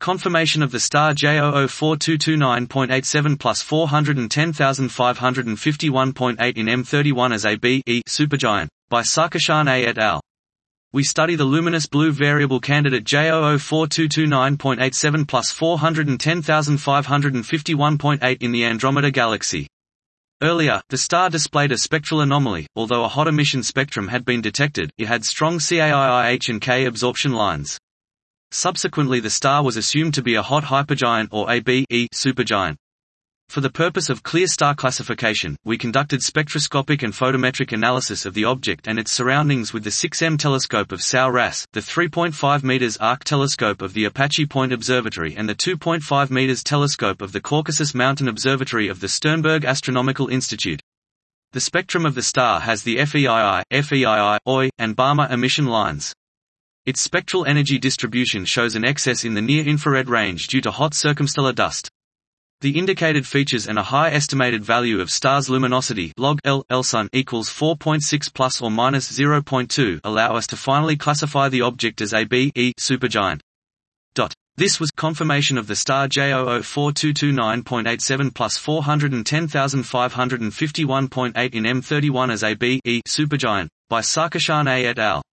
Conformation of the star J004229.87 plus 410,551.8 in M31 as a B E supergiant, by Sarkishan A et al. We study the luminous blue variable candidate J004229.87 plus 410,551.8 in the Andromeda Galaxy. Earlier, the star displayed a spectral anomaly. Although a hot emission spectrum had been detected, it had strong CAIIH and K absorption lines. Subsequently, the star was assumed to be a hot hypergiant or a B E supergiant. For the purpose of clear star classification, we conducted spectroscopic and photometric analysis of the object and its surroundings with the 6M telescope of SAO-RAS, the 3.5 meters ARC telescope of the Apache Point Observatory, and the 2.5 meters telescope of the Caucasus Mountain Observatory of the Sternberg Astronomical Institute. The spectrum of the star has the FEII, OI, and Balmer emission lines. Its spectral energy distribution shows an excess in the near-infrared range due to hot circumstellar dust. The indicated features and a high estimated value of star's luminosity log L Sun equals 4.6 plus or minus 0.2 allow us to finally classify the object as a B E supergiant. This was confirmation of the star J004229.87 plus 410,551.8 in M31 as a B E supergiant, by Sarkishan A et al.